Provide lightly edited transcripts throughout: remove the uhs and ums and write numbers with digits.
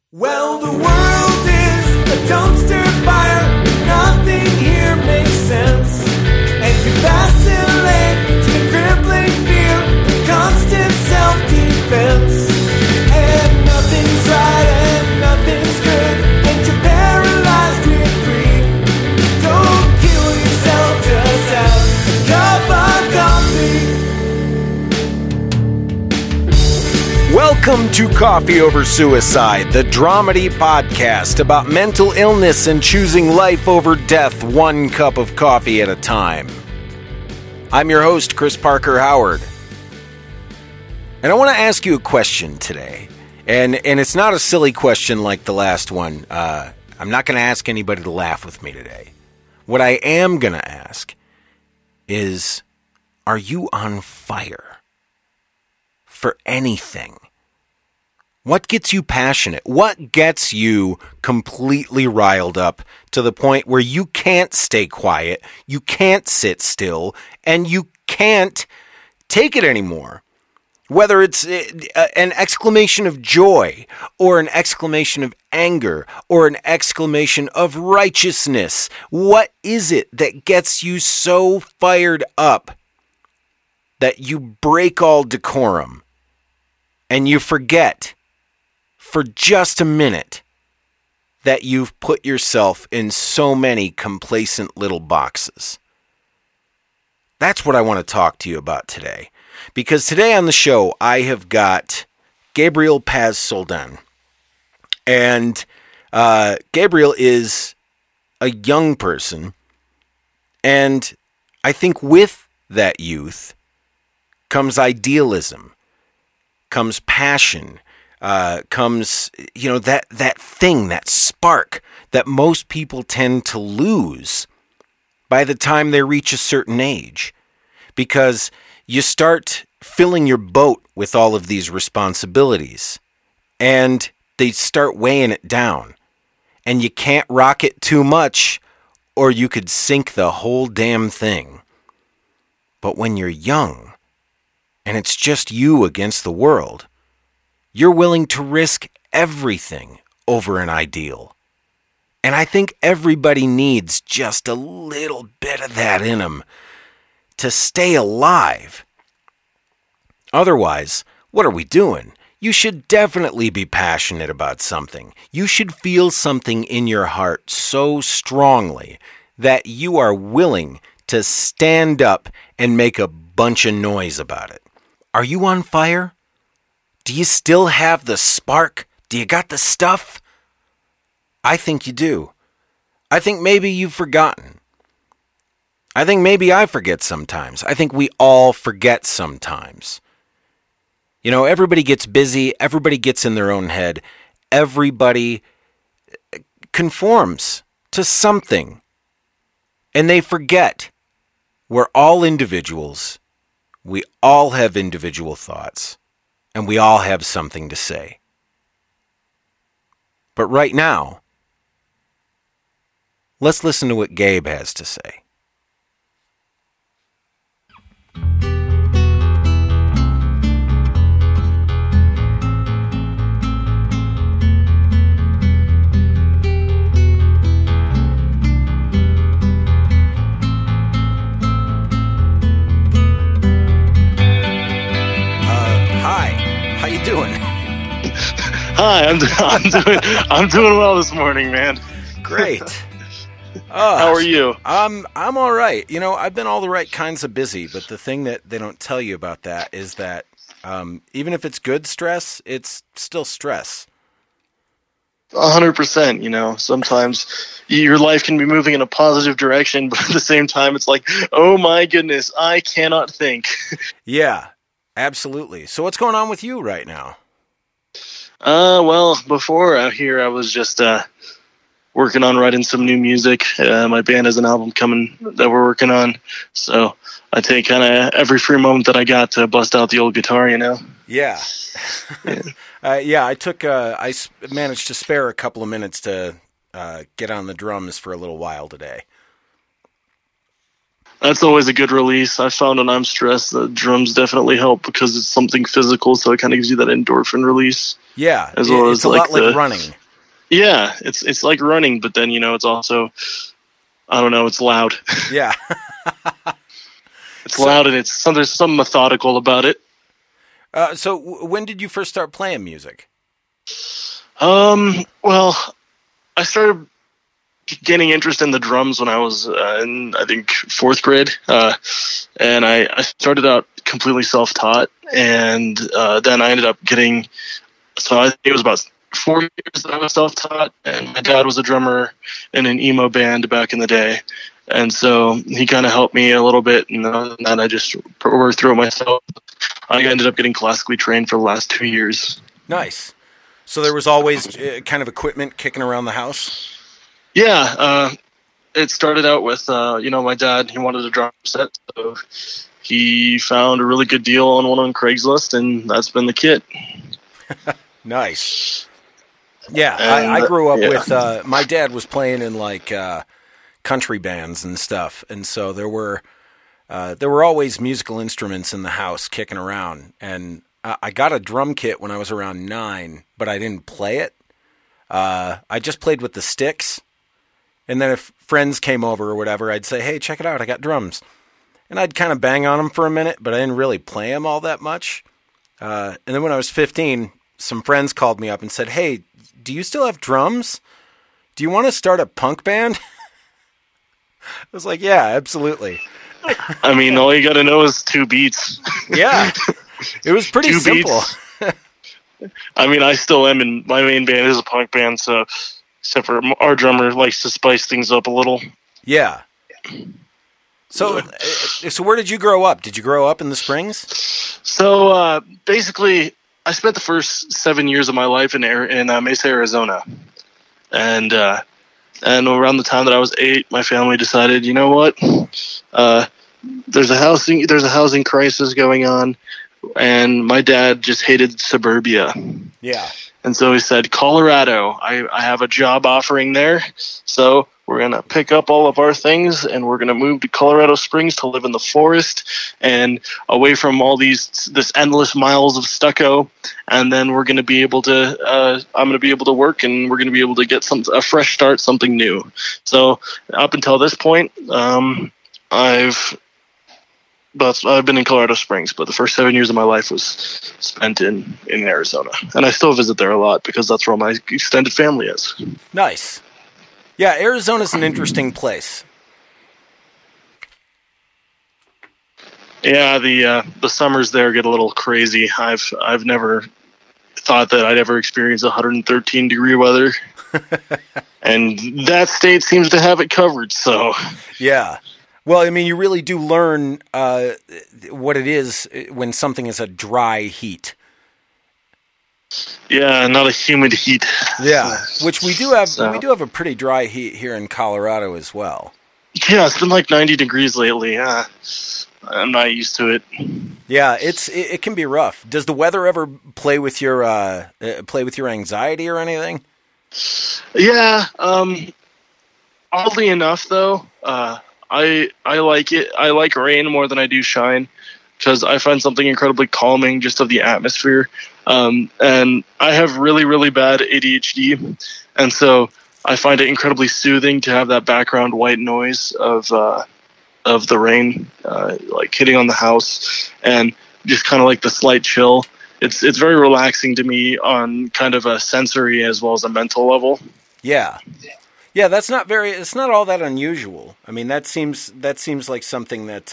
Well, the world is a dumpster fire. Nothing here makes sense. And you vacillate to the crippling fear of constant self-defense. And nothing's right and nothing's good. And you're paralyzed with grief. Don't kill yourself, just have a cup of coffee. Welcome to Coffee Over Suicide, the dramedy podcast about mental illness and choosing life over death one cup of coffee at a time. I'm your host, Chris Parker Howard. And I want to ask you a question today. And it's not a silly question like the last one. I'm not going to ask anybody to laugh with me today. What I am going to ask is, are you on fire for anything? What gets you passionate? What gets you completely riled up to the point where you can't stay quiet, you can't sit still, and you can't take it anymore? Whether it's an exclamation of joy, or an exclamation of anger, or an exclamation of righteousness, what is it that gets you so fired up that you break all decorum and you forget for just a minute that you've put yourself in so many complacent little boxes? That's what I want to talk to you about today. Because today on the show, I have got Gabriel Paz Soldan. And Gabriel is a young person. And I think with that youth comes idealism, comes passion, comes, that thing, that spark that most people tend to lose by the time they reach a certain age. Because you start filling your boat with all of these responsibilities, and they start weighing it down. And you can't rock it too much, or you could sink the whole damn thing. But when you're young, and it's just you against the world, you're willing to risk everything over an ideal. And I think everybody needs just a little bit of that in them to stay alive. Otherwise, what are we doing? You should definitely be passionate about something. You should feel something in your heart so strongly that you are willing to stand up and make a bunch of noise about it. Are you on fire? Do you still have the spark? Do you got the stuff? I think you do. I think maybe you've forgotten. I think maybe I forget sometimes. I think we all forget sometimes. Everybody gets busy. Everybody gets in their own head. Everybody conforms to something. And they forget. We're all individuals. We all have individual thoughts. And we all have something to say. But right now, let's listen to what Gabe has to say. Doing? Hi, I'm doing well this morning, man. Great. How are you? I'm all right. I've been all the right kinds of busy, but the thing that they don't tell you about that is that even if it's good stress, it's still stress. 100%. Sometimes your life can be moving in a positive direction, but at the same time, it's like, oh my goodness, I cannot think. Yeah. Absolutely. So what's going on with you right now? Well, before out here, I was just working on writing some new music. My band has an album coming that we're working on. So I take kind of every free moment that I got to bust out the old guitar, Yeah. I managed to spare a couple of minutes to get on the drums for a little while today. That's always a good release. I found when I'm stressed that drums definitely help because it's something physical, so it kind of gives you that endorphin release. Yeah, as well it's as a lot like running. Yeah, it's like running, but then it's also, I don't know, it's loud. Yeah, it's loud, and there's something methodical about it. So when did you first start playing music? Well, I started gaining interest in the drums when I was in, I think, 4th grade. And I started out completely self-taught. And then I ended up so I think it was about 4 years that I was self-taught. And my dad was a drummer in an emo band back in the day. And so he kind of helped me a little bit. And then I just worked through it myself. I ended up getting classically trained for the last 2 years. Nice. So there was always kind of equipment kicking around the house? Yeah, it started out with, my dad, he wanted a drum set, so he found a really good deal on one on Craigslist, and that's been the kit. Nice. Yeah, I grew up with, my dad was playing in, like, country bands and stuff, and so there were always musical instruments in the house kicking around, and I got a drum kit when I was around 9, but I didn't play it. I just played with the sticks. And then if friends came over or whatever, I'd say, hey, check it out, I got drums. And I'd kind of bang on them for a minute, but I didn't really play them all that much. And then when I was 15, some friends called me up and said, hey, do you still have drums? Do you want to start a punk band? I was like, yeah, absolutely. I mean, all you got to know is 2 beats. Yeah, it was pretty simple. I mean, I still am, and my main band is a punk band, so... Except for our drummer likes to spice things up a little. Yeah. So where did you grow up? Did you grow up in the Springs? So basically, I spent the first 7 years of my life in Mesa, Arizona, and around the time that I was 8, my family decided, you know what, there's a housing crisis going on, and my dad just hated suburbia. Yeah. And so he said, Colorado, I have a job offering there. So we're going to pick up all of our things and we're going to move to Colorado Springs to live in the forest and away from all this endless miles of stucco. And then we're going to be able to, I'm going to be able to work and we're going to be able to get a fresh start, something new. So up until this point, I've been in Colorado Springs, but the first 7 years of my life was spent in Arizona. And I still visit there a lot because that's where all my extended family is. Nice. Yeah, Arizona's an interesting place. Yeah, the summers there get a little crazy. I've never thought that I'd ever experience 113 degree weather. And that state seems to have it covered, so. Yeah. Well, I mean, you really do learn what it is when something is a dry heat. Yeah, not a humid heat. Yeah, which we do have. So. We do have a pretty dry heat here in Colorado as well. Yeah, it's been like 90 degrees lately. I'm not used to it. Yeah, it can be rough. Does the weather ever play with your anxiety or anything? Yeah. Oddly enough, though. I like it. I like rain more than I do shine because I find something incredibly calming just of the atmosphere. And I have really, really bad ADHD. And so I find it incredibly soothing to have that background white noise of the rain, like hitting on the house and just kind of like the slight chill. It's very relaxing to me on kind of a sensory as well as a mental level. Yeah. Yeah, it's not all that unusual. I mean, that seems like something that,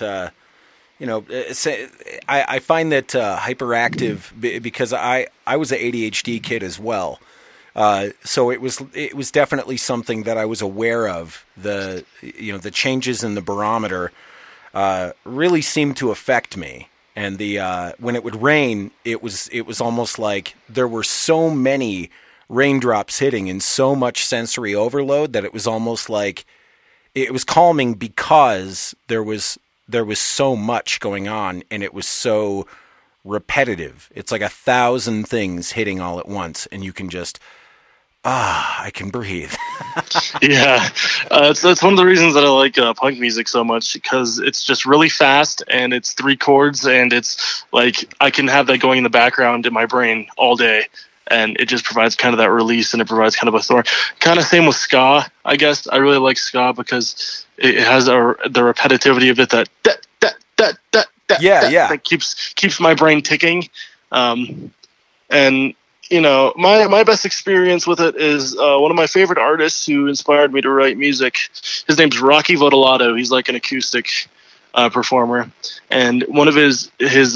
I find that hyperactive because I was an ADHD kid as well. So it was definitely something that I was aware of. The changes in the barometer really seemed to affect me. And when it would rain, it was almost like there were so many raindrops hitting and so much sensory overload that it was almost like it was calming because there was so much going on and it was so repetitive. It's like 1,000 things hitting all at once and you can just I can breathe. Yeah, it's one of the reasons that I like punk music so much, because it's just really fast and it's 3 chords, and it's like I can have that going in the background in my brain all day, and it just provides kind of that release, and it provides kind of a thorn. Kind of same with ska, I guess. I really like ska because it has the repetitivity of it that keeps my brain ticking, and you know, my best experience with it is one of my favorite artists who inspired me to write music. His name's Rocky Votolato. He's like an acoustic performer, and one of his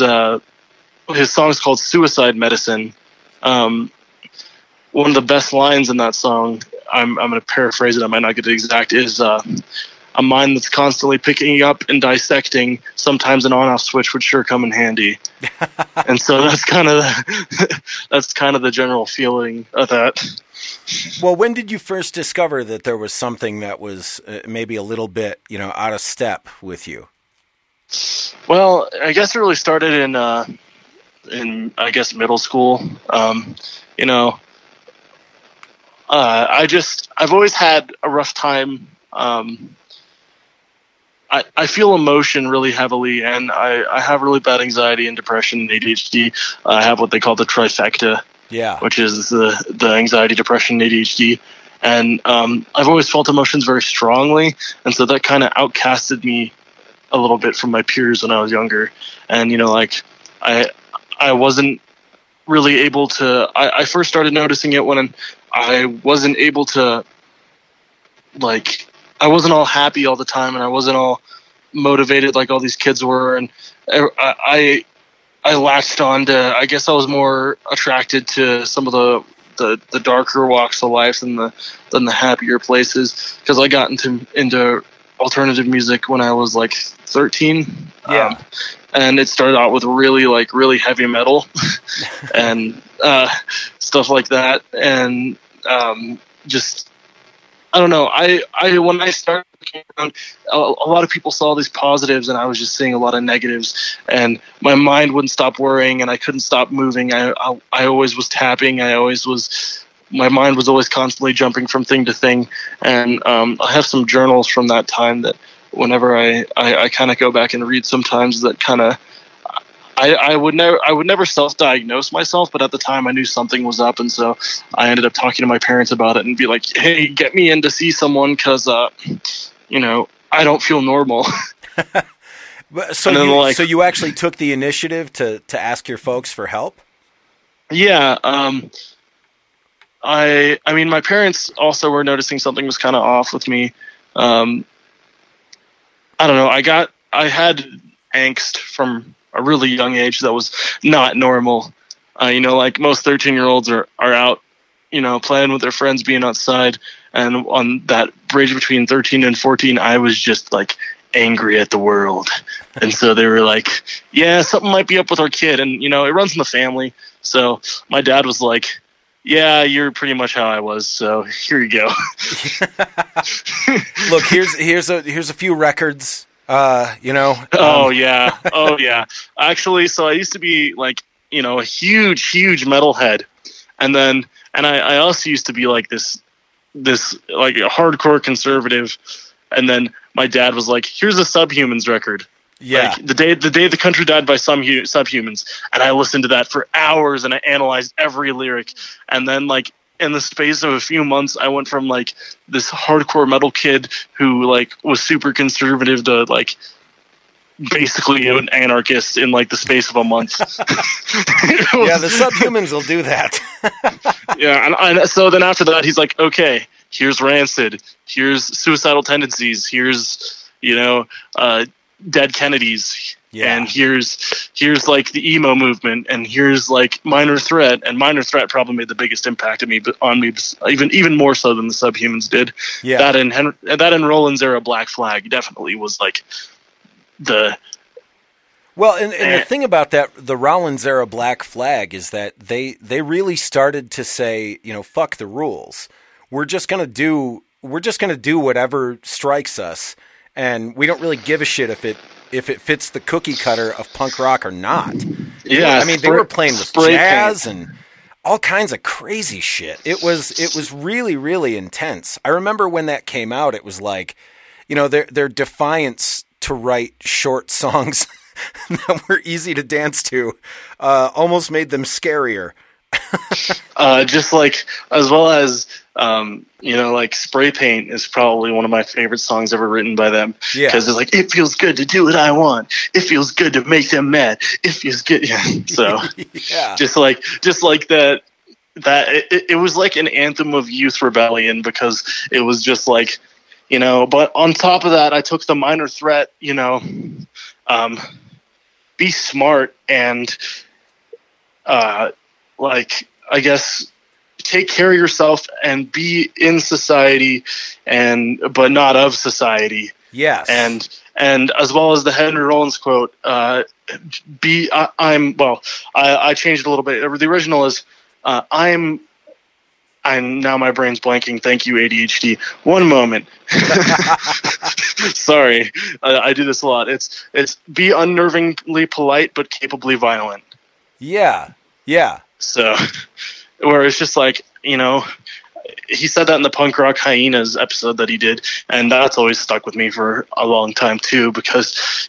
songs called "Suicide Medicine." One of the best lines in that song, I'm going to paraphrase it, I might not get it exact, is a mind that's constantly picking up and dissecting, sometimes an on-off switch would sure come in handy. And so that's kind of the general feeling of that. Well, when did you first discover that there was something that was maybe a little bit, out of step with you? Well, I guess it really started in I guess middle school. I've always had a rough time. I feel emotion really heavily, and I have really bad anxiety and depression and ADHD. I have what they call the trifecta, which is the anxiety, depression, ADHD. And I've always felt emotions very strongly, and so that kind of outcasted me a little bit from my peers when I was younger. And, I wasn't really able to... I first started noticing it when I wasn't able to, I wasn't all happy all the time, and I wasn't all motivated like all these kids were, and I latched on to, I guess I was more attracted to some of the darker walks of life than the happier places, because I got into alternative music when I was 13. And it started out with really heavy metal and stuff like that, and just I don't know. When I started looking around, a lot of people saw these positives, and I was just seeing a lot of negatives. And my mind wouldn't stop worrying, and I couldn't stop moving. I always was tapping. My mind was always constantly jumping from thing to thing. And I have some journals from that time that whenever I kind of go back and read sometimes, that kind of. I would never self-diagnose myself, but at the time I knew something was up, and so I ended up talking to my parents about it and be like, "Hey, get me in to see someone, because I don't feel normal." So you actually took the initiative to ask your folks for help? Yeah, I mean, my parents also were noticing something was kind of off with me. I don't know. I had angst from a really young age that was not normal. Most 13-year-olds are out, playing with their friends, being outside. And on that bridge between 13 and 14, I was just angry at the world. And so they were like, yeah, something might be up with our kid. And, it runs in the family. So my dad was like, yeah, you're pretty much how I was. So here you go. Look, here's a few records. Oh yeah. Actually, so I used to be a huge metalhead, and I also used to be this a hardcore conservative, and then my dad was like, "Here's a Subhumans record." Yeah, the day the country died by Subhumans, and I listened to that for hours, and I analyzed every lyric, and then in the space of a few months, I went from this hardcore metal kid who was super conservative to basically an anarchist in the space of a month. Yeah, the Subhumans will do that. Yeah, and so then after that, he's like, okay, here's Rancid, here's Suicidal Tendencies, here's Dead Kennedys. Yeah. And here's the emo movement, and here's Minor Threat, and Minor Threat probably made the biggest impact on me, even more so than the Subhumans did. Yeah. That and Roland's era Black Flag definitely was the. Well, and the thing about that, the Rollins era Black Flag, is that they really started to say, fuck the rules. We're just gonna do whatever strikes us, and we don't really give a shit if it fits the cookie cutter of punk rock or not. Yeah, I mean, they were playing with jazz and all kinds of crazy shit. It was really, really intense. I remember when that came out, it was like, their defiance to write short songs that were easy to dance to almost made them scarier. Just like, as well as, like Spray Paint is probably one of my favorite songs ever written by them. Yeah. Because it's like, it feels good to do what I want. It feels good to make them mad. It feels good. Yeah. So yeah. just like that it was like an anthem of youth rebellion, because it was just like, but on top of that, I took the minor threat, be smart and, I guess, take care of yourself and be in society but not of society. Yes. And as well as the Henry Rollins quote, I changed it a little bit. The original is, I'm now my brain's blanking. Thank you, ADHD. One moment. Sorry. I do this a lot. It's be unnervingly polite, but capably violent. Yeah. Yeah. So, where it's just like, he said that in the Punk Rock Hyenas episode that he did, and that's always stuck with me for a long time too, because,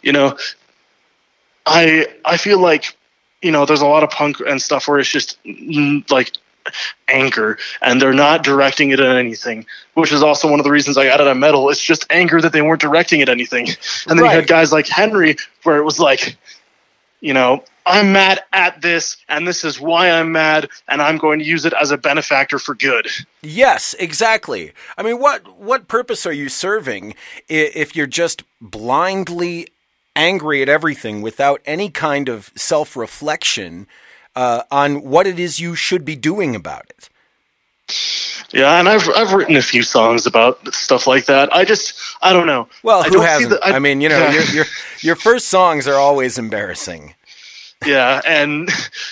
I feel like, there's a lot of punk and stuff where it's just like anger, and they're not directing it at anything, which is also one of the reasons I got out of metal. It's just anger that they weren't directing at anything. And then you had guys like Henry, where it was like, I'm mad at this, and this is why I'm mad, and I'm going to use it as a benefactor for good. Yes, exactly. I mean, what purpose are you serving if you're just blindly angry at everything without any kind of self-reflection on what it is you should be doing about it? Yeah, and I've written a few songs about stuff like that. I don't know. Well, who hasn't? Your first songs are always embarrassing. Yeah, and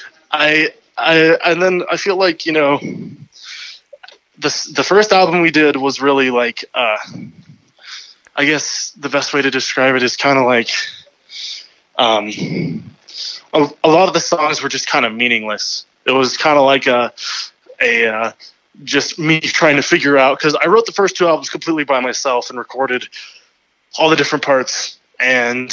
and then I feel like, the first album we did was really like, I guess the best way to describe it is kind of like, a lot of the songs were just kind of meaningless. It was kind of like just me trying to figure out, because I wrote the first two albums completely by myself and recorded all the different parts. And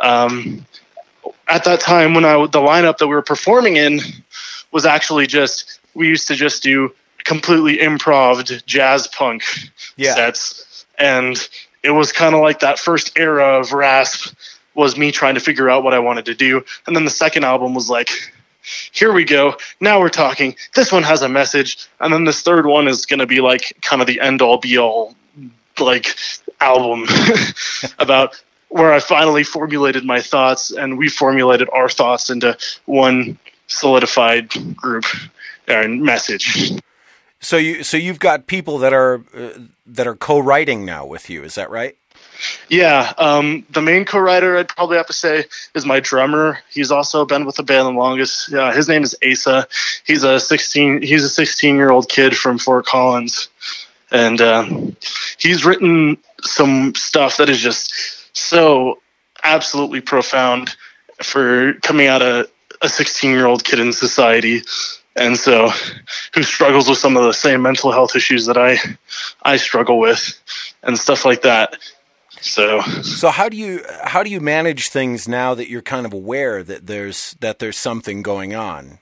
at that time, when the lineup that we were performing in was actually we used to just do completely improv jazz punk sets. And it was kind of like that first era of Rasp was me trying to figure out what I wanted to do. And then the second album was like, here we go. Now we're talking. This one has a message. And then this third one is going to be like kind of the end all be all like album about where I finally formulated my thoughts, and we formulated our thoughts into one solidified group and message. So you've got people that are co-writing now with you. Is that right? Yeah. The main co-writer I'd probably have to say is my drummer. He's also been with the band the longest. His name is Asa. He's a 16-year-old kid from Fort Collins. And he's written some stuff that is just so absolutely profound for coming out of a 16-year-old kid in society, and so who struggles with some of the same mental health issues that I struggle with and stuff like that. So how do you manage things now that you're kind of aware that there's something going on?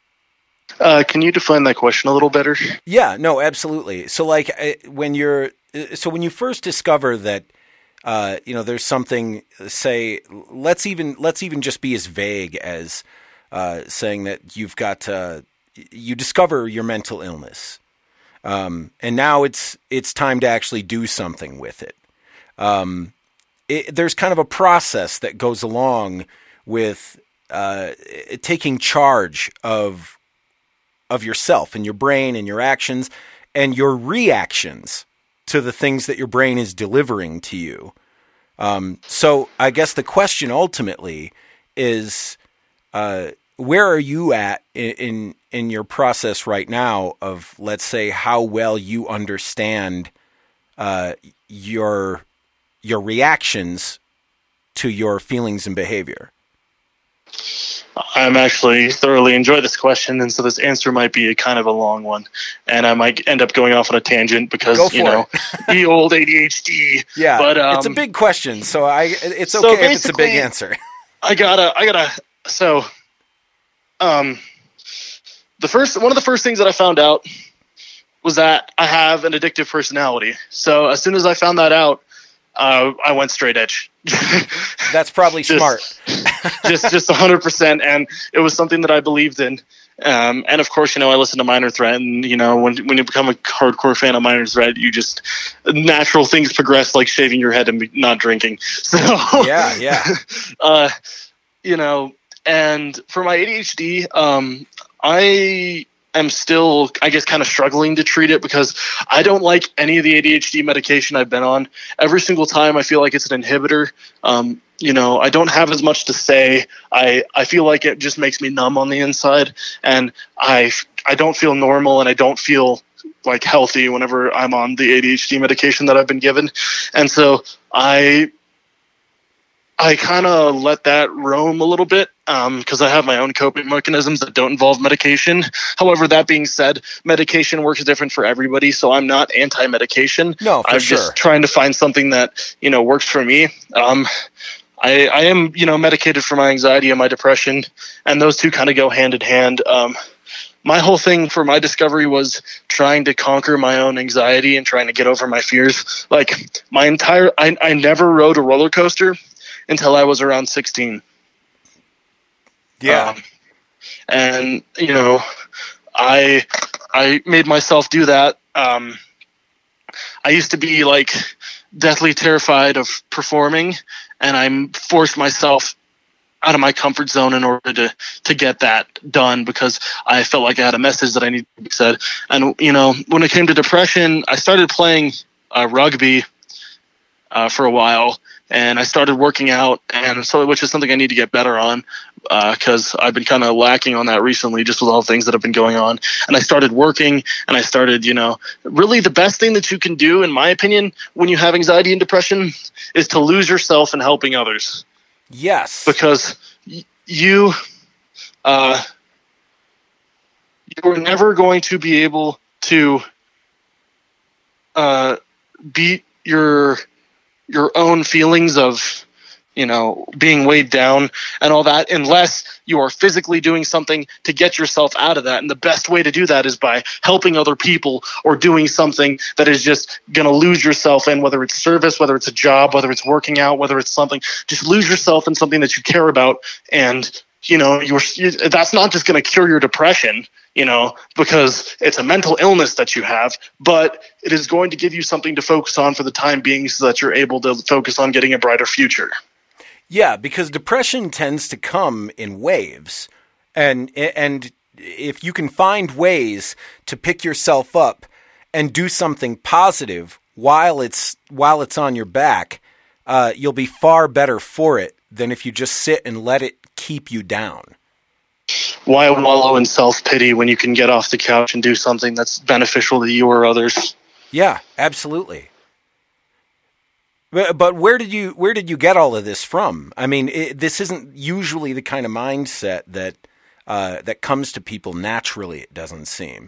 Can you define that question a little better? Yeah, no, absolutely. So like when you first discover that there's something, say, let's even just be as vague as saying that you've got you discover your mental illness, and now it's time to actually do something with it. There's kind of a process that goes along with taking charge of yourself and your brain and your actions and your reactions to the things that your brain is delivering to you. So I guess the question ultimately is, where are you at in your process right now of, let's say, how well you understand your reactions to your feelings and behavior? I'm actually thoroughly enjoy this question, and so this answer might be a kind of a long one, and I might end up going off on a tangent because the old ADHD. Yeah, but it's a big question, so it's okay if it's a big answer. I gotta. So, one of the first things that I found out was that I have an addictive personality. So as soon as I found that out, I went straight edge. That's probably smart. just 100%. And it was something that I believed in. And of course, I listened to Minor Threat, and when you become a hardcore fan of Minor Threat, you just natural things progress, like shaving your head and not drinking. So yeah. And for my ADHD, I am still, I guess, kind of struggling to treat it because I don't like any of the ADHD medication I've been on. Every single time I feel like it's an inhibitor. I don't have as much to say. I feel like it just makes me numb on the inside, and I don't feel normal, and I don't feel like healthy whenever I'm on the ADHD medication that I've been given. And so I kind of let that roam a little bit because I have my own coping mechanisms that don't involve medication. However, that being said, medication works different for everybody, so I'm not anti-medication. No, for I'm sure. just trying to find something that, works for me. I am, medicated for my anxiety and my depression, and those two kind of go hand in hand. My whole thing for my discovery was trying to conquer my own anxiety and trying to get over my fears. Like I never rode a roller coaster until I was around 16. Yeah. And, I made myself do that. I used to be like deathly terrified of performing, and I forced myself out of my comfort zone in order to get that done because I felt like I had a message that I needed to be said. And, when it came to depression, I started playing rugby for a while, and I started working out, and so which is something I need to get better on because I've been kind of lacking on that recently, just with all the things that have been going on. And I started working, and I started, really the best thing that you can do, in my opinion, when you have anxiety and depression, is to lose yourself in helping others. Yes, because you're never going to be able to beat your own feelings of, being weighed down and all that, unless you are physically doing something to get yourself out of that. And the best way to do that is by helping other people or doing something that is just going to lose yourself in, whether it's service, whether it's a job, whether it's working out, whether it's something, just lose yourself in something that you care about. And, that's not just going to cure your depression, because it's a mental illness that you have, but it is going to give you something to focus on for the time being so that you're able to focus on getting a brighter future. Yeah, because depression tends to come in waves. And if you can find ways to pick yourself up and do something positive while it's on your back, you'll be far better for it than if you just sit and let it keep you down. Why wallow in self-pity when you can get off the couch and do something that's beneficial to you or others? Yeah, absolutely. But where did you get all of this from? I mean, this isn't usually the kind of mindset that comes to people naturally, it doesn't seem.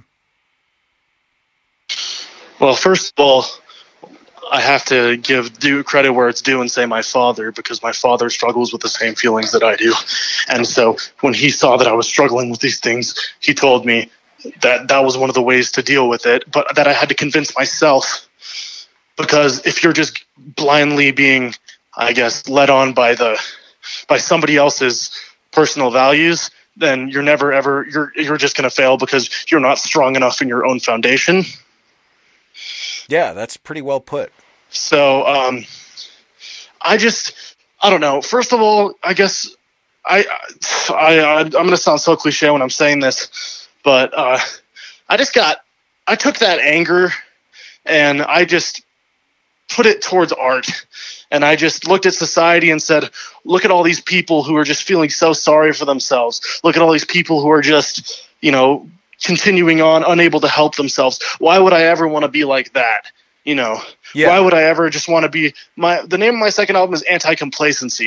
Well, first of all, I have to give due credit where it's due and say my father, because my father struggles with the same feelings that I do. And so when he saw that I was struggling with these things, he told me that was one of the ways to deal with it, but that I had to convince myself, because if you're just blindly being, I guess, led on by somebody else's personal values, then you're never ever, you're just going to fail because you're not strong enough in your own foundation. Yeah, that's pretty well put. So, I don't know. First of all, I guess I'm going to sound so cliche when I'm saying this, but I took that anger and I just put it towards art. And I just looked at society and said, look at all these people who are just feeling so sorry for themselves. Look at all these people who are just, continuing on, unable to help themselves. Why would I ever want to be like that? Yeah. Why would I ever just want to be the name of my second album is Anti-Complacency.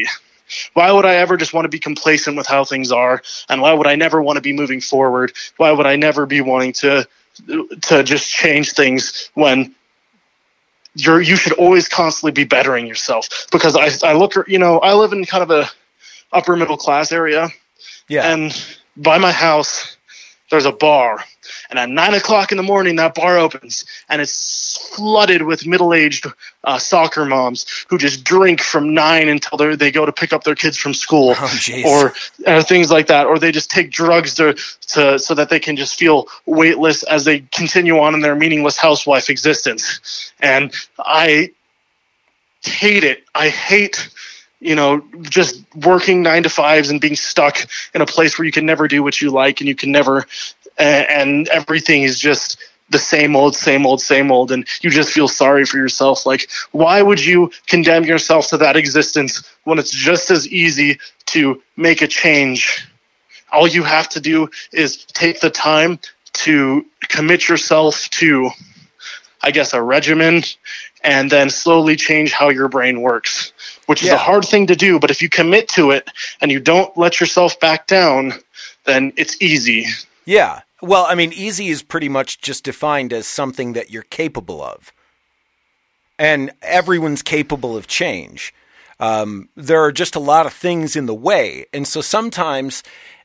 Why would I ever just want to be complacent with how things are? And why would I never want to be moving forward? Why would I never be wanting to just change things when you should always constantly be bettering yourself? Because I look, I live in kind of a upper middle class area. Yeah. And by my house, there's a bar. And at 9 o'clock in the morning, that bar opens, and it's flooded with middle-aged soccer moms who just drink from 9 until they go to pick up their kids from school, or things like that, or they just take drugs so that they can just feel weightless as they continue on in their meaningless housewife existence. And I hate it. I hate just working 9 to 5s and being stuck in a place where you can never do what you like, and you can never, and everything is just the same old, and you just feel sorry for yourself. Like, why would you condemn yourself to that existence when it's just as easy to make a change? All you have to do is take the time to commit yourself to, I guess, a regimen, and then slowly change how your brain works, which is a hard thing to do. But if you commit to it and you don't let yourself back down, then it's easy. Yeah. Well, I mean, easy is pretty much just defined as something that you're capable of. And everyone's capable of change. There are just a lot of things in the way. And so sometimes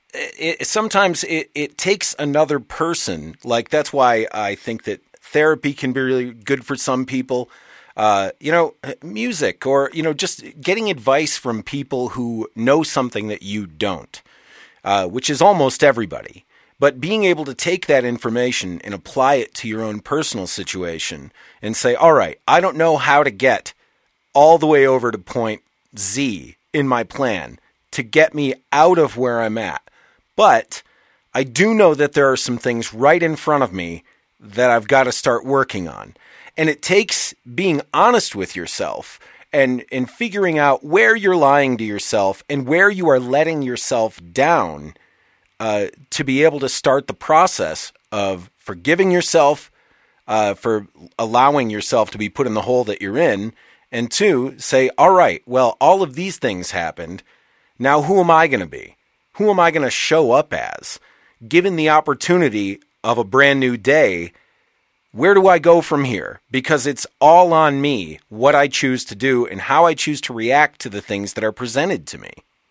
it takes another person. Like, that's why I think that therapy can be really good for some people. Music, or, just getting advice from people who know something that you don't, which is almost everybody. But being able to take that information and apply it to your own personal situation and say, all right, I don't know how to get all the way over to point Z in my plan to get me out of where I'm at. But I do know that there are some things right in front of me that I've got to start working on. And it takes being honest with yourself and figuring out where you're lying to yourself and where you are letting yourself down to be able to start the process of forgiving yourself for allowing yourself to be put in the hole that you're in. And 2, say, all right, well, all of these things happened. Now, who am I going to be? Who am I going to show up as? Given the opportunity of a brand new day, where do I go from here? Because it's all on me, what I choose to do and how I choose to react to the things that are presented to me.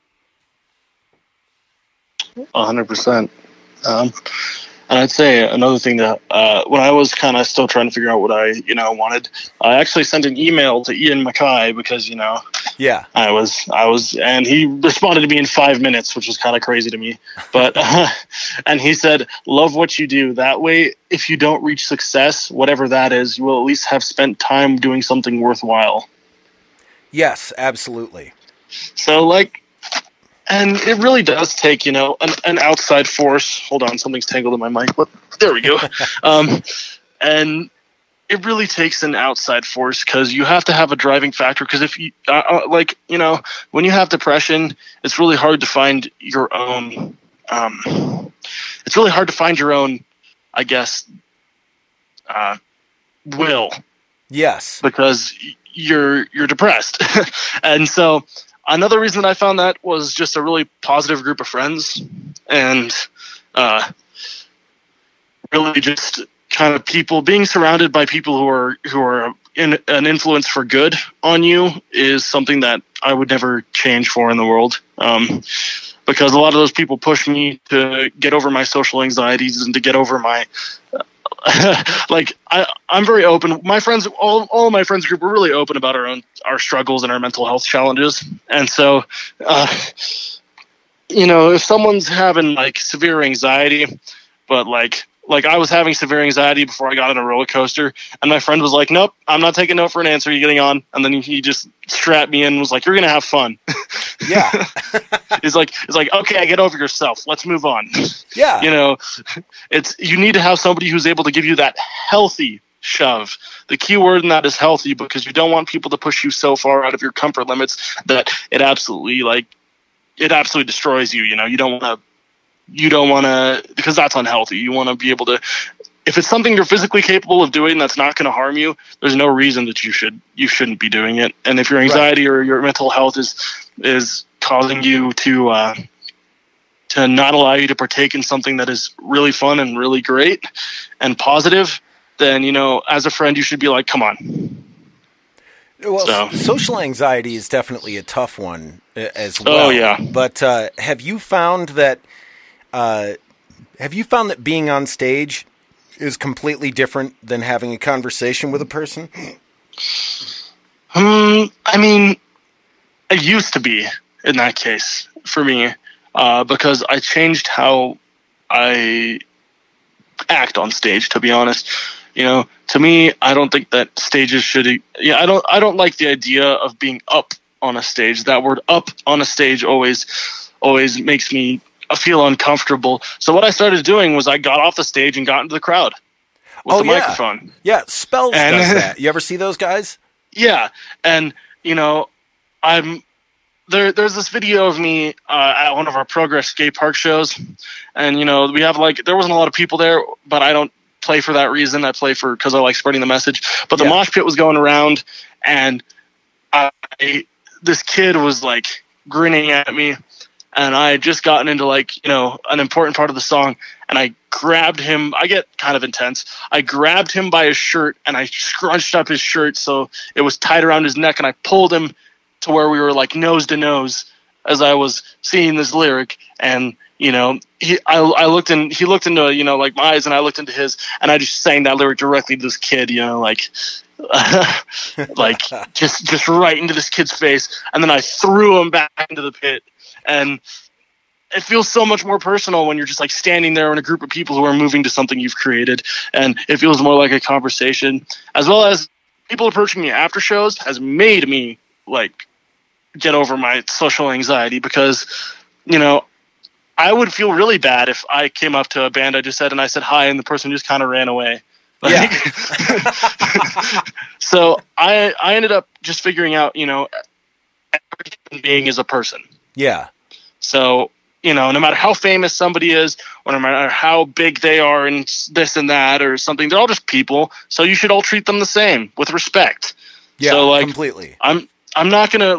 100%. And I'd say another thing that when I was kind of still trying to figure out what I wanted, I actually sent an email to Ian MacKay because I was, and he responded to me in 5 minutes, which was kind of crazy to me. But and he said, "Love what you do. That way, if you don't reach success, whatever that is, you will at least have spent time doing something worthwhile." Yes, absolutely. So and it really does take, an outside force. Hold on, something's tangled in my mic. But there we go. And it really takes an outside force because you have to have a driving factor. Because if you, when you have depression, it's really hard to find your own. It's really hard to find your own, I guess, will. Yes. Because you're depressed, and so. Another reason that I found that was just a really positive group of friends, and really just kind of people being surrounded by people who are an influence for good on you is something that I would never change for in the world. Because a lot of those people push me to get over my social anxieties and to get over my I'm very open. My friends, all of my friends group, were really open about our struggles and our mental health challenges. And so, if someone's having severe anxiety, but like I was having severe anxiety before I got on a roller coaster, and my friend was like, "Nope, I'm not taking no for an answer. You're getting on." And then he just strapped me in and was like, "You're gonna have fun." Yeah. It's like, okay, get over yourself. Let's move on. Yeah. You need to have somebody who's able to give you that healthy shove. The key word in that is healthy, because you don't want people to push you so far out of your comfort limits that it absolutely destroys you. You don't want to, because that's unhealthy. You want to be able to, if it's something you're physically capable of doing that's not going to harm you, there's no reason that you shouldn't be doing it. And if your anxiety or your mental health is causing you to not allow you to partake in something that is really fun and really great and positive, then, as a friend, you should be like, come on. Well, social anxiety is definitely a tough one as well. Oh, yeah. But have you found that being on stage is completely different than having a conversation with a person? I mean, it used to be in that case for me, because I changed how I act on stage, to be honest. To me, I don't think that stages should. I don't like the idea of being up on a stage. That word "up" on a stage always makes me feel uncomfortable. So what I started doing was I got off the stage and got into the crowd with the microphone. Yeah, Spells does that. You ever see those guys? Yeah, and there's this video of me at one of our Progress Skate Park shows, and we have there wasn't a lot of people there, but I don't play for that reason. I play because I like spreading the message. But the mosh pit was going around, and this kid was grinning at me, and I had just gotten into an important part of the song, and I grabbed him. I get kind of intense. I grabbed him by his shirt, and I scrunched up his shirt so it was tight around his neck, and I pulled him to where we were nose to nose as I was singing this lyric. And he looked into my eyes, and I looked into his, and I just sang that lyric directly to this kid, just right into this kid's face, and then I threw him back into the pit. And it feels so much more personal when you're just standing there in a group of people who are moving to something you've created, and it feels more like a conversation. As well as people approaching me after shows has made me get over my social anxiety, because I would feel really bad if I came up to a band I just said and I said hi and the person just kind of ran away. Yeah. So I ended up just figuring out, every human being is a person. Yeah. So, no matter how famous somebody is, or no matter how big they are and this and that or something, they're all just people. So you should all treat them the same with respect. Yeah, so, completely. I'm not gonna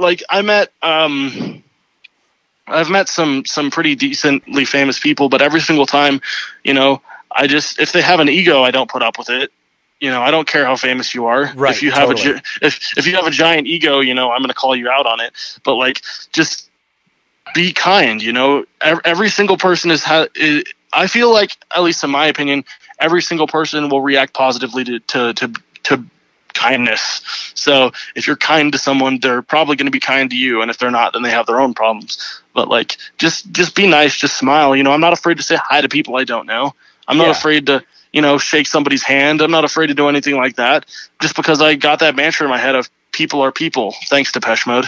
I've met some pretty decently famous people, but every single time, if they have an ego, I don't put up with it. I don't care how famous you are. Right. If you have if you have a giant ego, I'm going to call you out on it. But just be kind. Every single person I feel like, at least in my opinion, every single person will react positively to kindness. So if you're kind to someone, they're probably going to be kind to you, and if they're not, then they have their own problems. But just be nice, just smile. I'm not afraid to say hi to people I don't know. I'm not afraid to shake somebody's hand. I'm not afraid to do anything like that, just because I got that mantra in my head of people are people, thanks to Depeche Mode.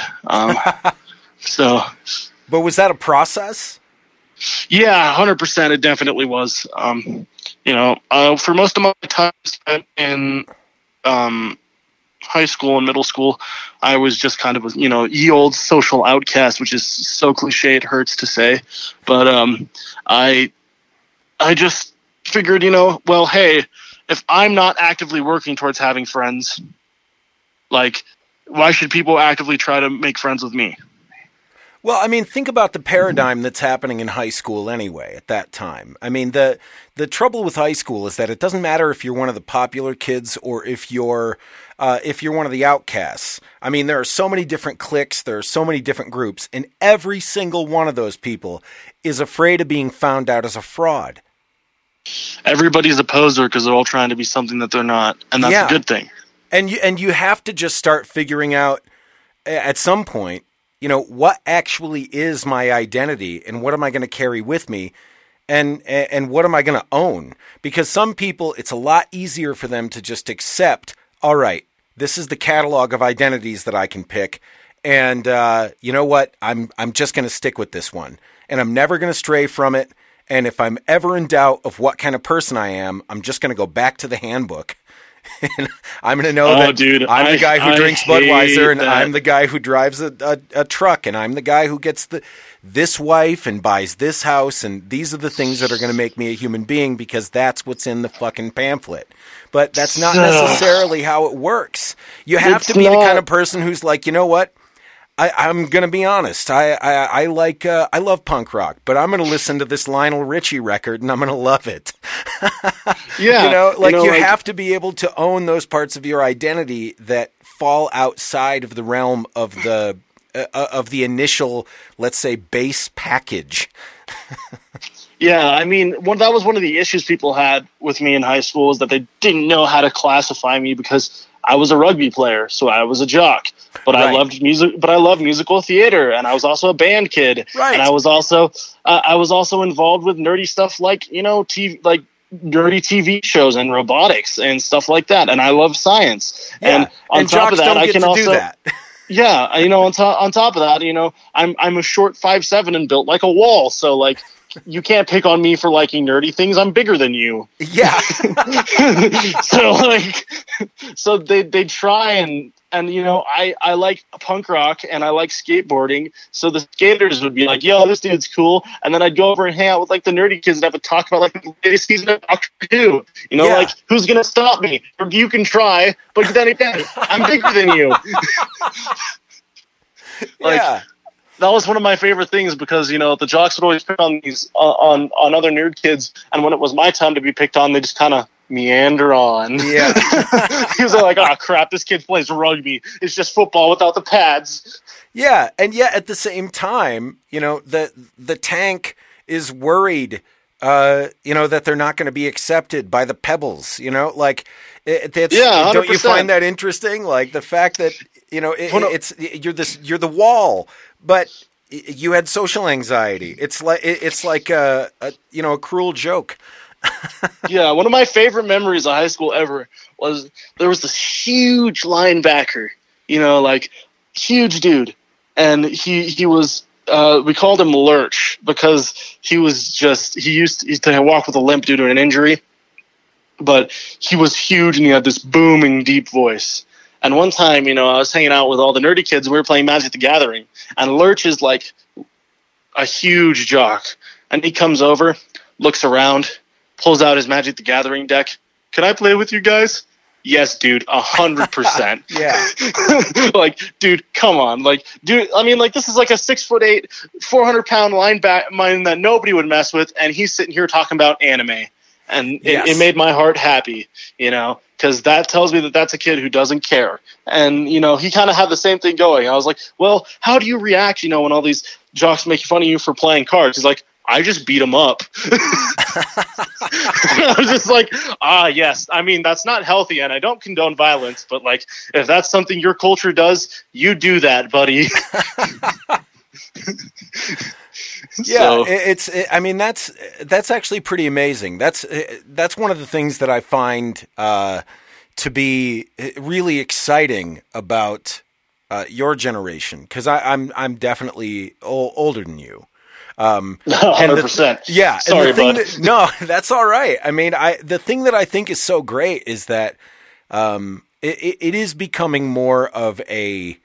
But was that a process? Yeah, 100%. It definitely was. For most of my time spent in high school and middle school, I was just kind of ye old social outcast, which is so cliche it hurts to say. But I just figured, well, hey, if I'm not actively working towards having friends, why should people actively try to make friends with me? Well, I mean, think about the paradigm that's happening in high school anyway at that time. I mean, the trouble with high school is that it doesn't matter if you're one of the popular kids or if you're one of the outcasts. I mean, there are so many different cliques, there are so many different groups, and every single one of those people is afraid of being found out as a fraud. Everybody's a poser because they're all trying to be something that they're not, and that's a good thing. And you have to just start figuring out at some point, what actually is my identity and what am I going to carry with me and what am I going to own? Because some people, it's a lot easier for them to just accept, all right, this is the catalog of identities that I can pick. And you know what? I'm just going to stick with this one and I'm never going to stray from it. And if I'm ever in doubt of what kind of person I am, I'm just going to go back to the handbook. And I'm going to know I'm the guy who drinks Budweiser, and I'm the guy who drives a truck, and I'm the guy who gets this wife and buys this house, and these are the things that are going to make me a human being because that's what's in the fucking pamphlet. But that's not necessarily how it works. You have to be the kind of person who's like, you know what? I'm gonna be honest. I love punk rock, but I'm gonna listen to this Lionel Richie record and I'm gonna love it. Yeah, you have to be able to own those parts of your identity that fall outside of the realm of the initial, let's say, base package. Yeah, I mean, that was one of the issues people had with me in high school, is that they didn't know how to classify me because I was a rugby player, so I was a jock. But Right. I loved music. But I loved musical theater, and I was also a band kid. Right. And I was also involved with nerdy stuff like TV, like nerdy TV shows and robotics and stuff like that. And I love science. Yeah. And on top jocks of that, don't I get can to also do that. yeah. On top of that, I'm a short 5'7" and built like a wall. So like, you can't pick on me for liking nerdy things. I'm bigger than you. Yeah. So they try and I like punk rock and I like skateboarding. So the skaters would be like, yo, this dude's cool. And then I'd go over and hang out with like the nerdy kids and have a talk about like the latest season of Doctor Who. Yeah. Like, who's going to stop me? Or you can try, but then again, I'm bigger than you. Yeah. That was one of my favorite things because, the jocks would always pick on these on other nerd kids. And when it was my time to be picked on, they just kind of meander on. Yeah. He was like, oh, crap, this kid plays rugby. It's just football without the pads. Yeah. And yet at the same time, the tank is worried, that they're not going to be accepted by the pebbles, don't you find that interesting? Like the fact that, you're the wall, but you had social anxiety. It's like a cruel joke. Yeah, one of my favorite memories of high school ever was there was this huge linebacker, huge dude, and he was we called him Lurch because he used to walk with a limp due to an injury, but he was huge and he had this booming deep voice. And one time, I was hanging out with all the nerdy kids and we were playing Magic the Gathering, and Lurch is like a huge jock, and he comes over, looks around, pulls out his Magic the Gathering deck. Can I play with you guys? Yes, dude, 100%. Yeah. Like, dude, come on. Like, dude, I mean, like, this is like a 6'8", 400-pound linebacker that nobody would mess with, and he's sitting here talking about anime. And it made my heart happy, because that tells me that that's a kid who doesn't care. And, he kind of had the same thing going. I was like, well, how do you react, when all these jocks make fun of you for playing cards? He's like, I just beat him up. I was just like, yes. I mean, that's not healthy, and I don't condone violence, but, like, if that's something your culture does, you do that, buddy. Yeah, that's actually pretty amazing. That's one of the things that I find to be really exciting about your generation, because I'm definitely older than you. 100%. Yeah. Sorry, bud. No, that's all right. I mean, the thing that I think is so great is that it is becoming more of a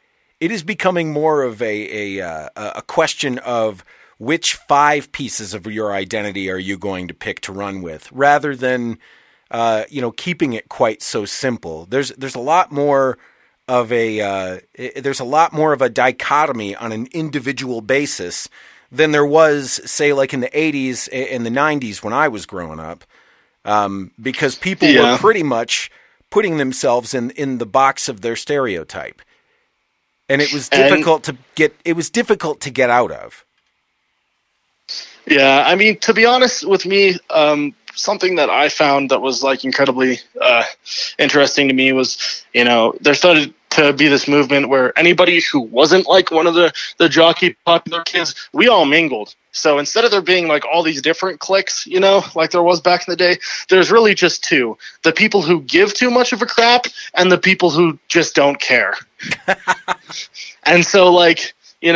question of which 5 pieces of your identity are you going to pick to run with, rather than keeping it quite so simple. There's a lot more of a dichotomy on an individual basis than there was, say, like in the 80s and the 90s when I was growing up, because people were pretty much putting themselves in the box of their stereotype, and it was difficult to get out of. Yeah, I mean, to be honest with me, something that I found that was like incredibly interesting to me was, there started to be this movement where anybody who wasn't like one of the jockey popular kids, we all mingled. So instead of there being like all these different cliques, like there was back in the day, there's really just 2: the people who give too much of a crap and the people who just don't care. And so, like,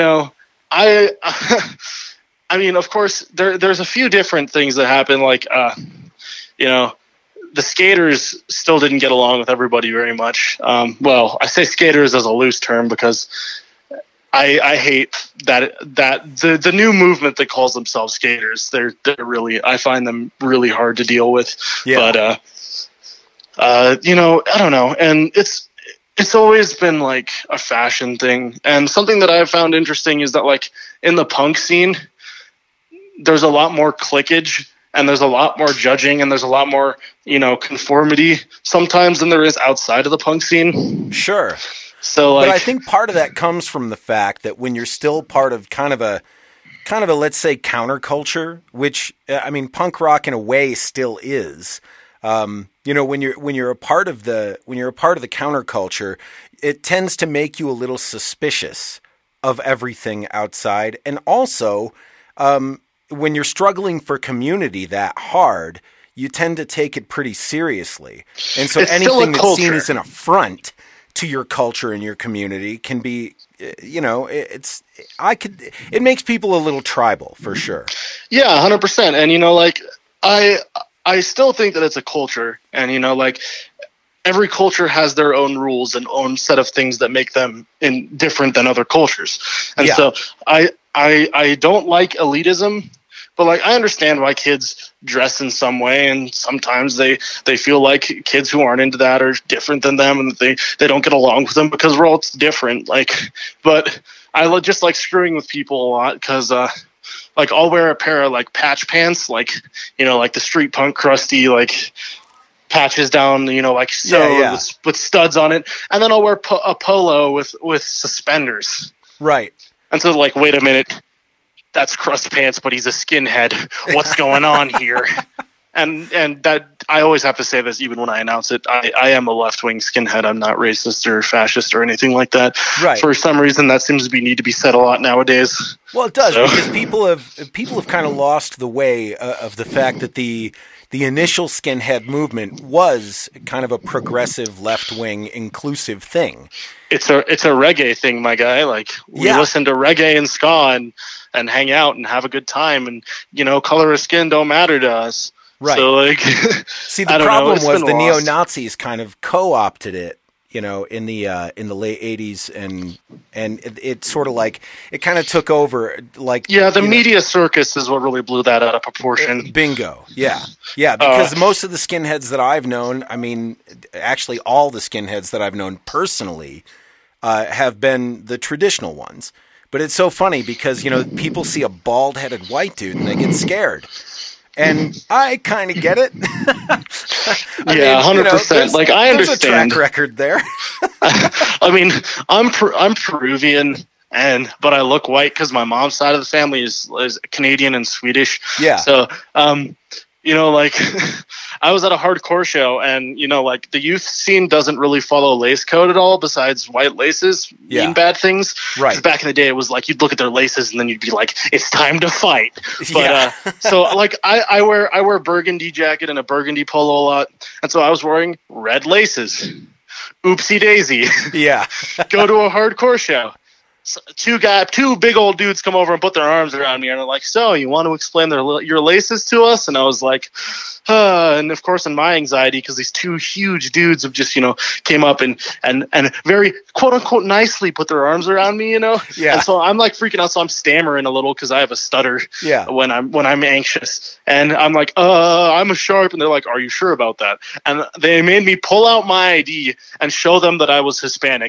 I mean, of course, there's a few different things that happen. Like, the skaters still didn't get along with everybody very much. Well, I say skaters as a loose term because I hate that the new movement that calls themselves skaters. They're really, I find them really hard to deal with. Yeah. But I don't know, and It's always been like a fashion thing. And something that I've found interesting is that like in the punk scene, there's a lot more clickage and there's a lot more judging and there's a lot more, conformity sometimes than there is outside of the punk scene. Sure. So like, but I think part of that comes from the fact that when you're still part of kind of a let's say counterculture, which I mean punk rock in a way still is. When you're a part of the counterculture, it tends to make you a little suspicious of everything outside, and also when you're struggling for community that hard, you tend to take it pretty seriously, and so anything that's seen as an affront to your culture and your community can be, it makes people a little tribal for sure. Yeah, 100%. And I still think that it's a culture, and every culture has their own rules and own set of things that make them different than other cultures. And so I don't like elitism, but like I understand why kids dress in some way, and sometimes they feel like kids who aren't into that are different than them, and they don't get along with them because we're all different. But I just like screwing with people a lot because like I'll wear a pair of like patch pants, like the street punk crusty like patches down, with studs on it, and then I'll wear a polo with suspenders. Right. And so like, wait a minute, that's crust pants, but he's a skinhead. What's going on here? And that I always have to say this, even when I announce it. I am a left-wing skinhead. I'm not racist or fascist or anything like that. Right. For some reason, that seems to need to be said a lot nowadays. Well, it does, because people have kind of lost the way of the fact that the initial skinhead movement was kind of a progressive left-wing inclusive thing. It's a reggae thing, my guy. Like we listen to reggae and ska and hang out and have a good time, and color of skin don't matter to us. Right. So like, see, the problem was the neo-Nazis kind of co-opted it, in the late 80s, and it sort of like it kind of took over. Like the media circus is what really blew that out of proportion. Bingo. Yeah. Because most of the skinheads that I've known, I mean, actually all the skinheads that I've known personally, have been the traditional ones. But it's so funny because people see a bald-headed white dude and they get scared. And I kind of get it. 100%. Like I understand. There's a track record there. I mean, I'm Peruvian, but I look white because my mom's side of the family is Canadian and Swedish. Yeah. So, like I was at a hardcore show, and like the youth scene doesn't really follow lace code at all. Besides white laces mean bad things. Right. Back in the day, it was like you'd look at their laces and then you'd be like, "It's time to fight." But so like I wear a burgundy jacket and a burgundy polo a lot, and so I was wearing red laces. Oopsie daisy. Yeah. Go to a hardcore show. So two big old dudes come over and put their arms around me, and they're like, "So, you want to explain your laces to us?" And I was like, and of course, in my anxiety, because these two huge dudes have just came up and very quote unquote nicely put their arms around me, Yeah. And so I'm like freaking out, so I'm stammering a little because I have a stutter. Yeah. When I'm anxious, and I'm like, I'm a sharp, and they're like, "Are you sure about that?" And they made me pull out my ID and show them that I was Hispanic.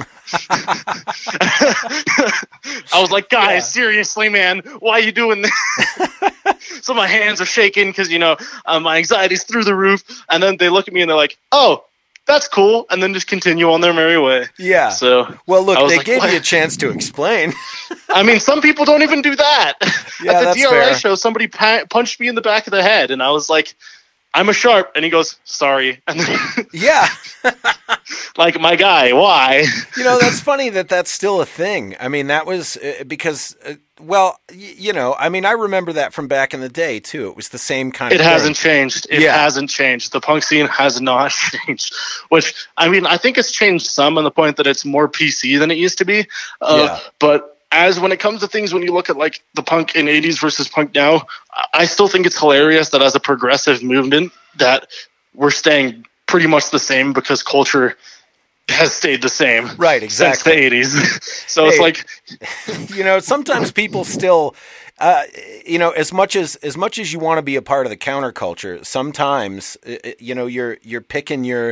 I was like, guys, seriously, man, why are you doing this? So my hands are shaking because, my anxiety's through the roof. And then they look at me and they're like, "Oh, that's cool." And then just continue on their merry way. Yeah. So, well, look, they gave you a chance to explain. I mean, some people don't even do that. Yeah, at the DRI fair. show, somebody punched me in the back of the head. And I was like, "I'm a sharp." And he goes, "Sorry." And then, yeah. Like, my guy, why? That's funny that's still a thing. I mean, that was because, I mean, I remember that from back in the day, too. It was the same kind of thing. It hasn't changed. It hasn't changed. The punk scene has not changed. Which, I mean, I think it's changed some on the point that it's more PC than it used to be. But when it comes to things, when you look at like the punk in 80s versus punk now, I still think it's hilarious that as a progressive movement that we're staying pretty much the same because culture has stayed the same. Right, exactly. Since the 80s. So it's like, sometimes people still, as much as you want to be a part of the counterculture, sometimes, you're picking your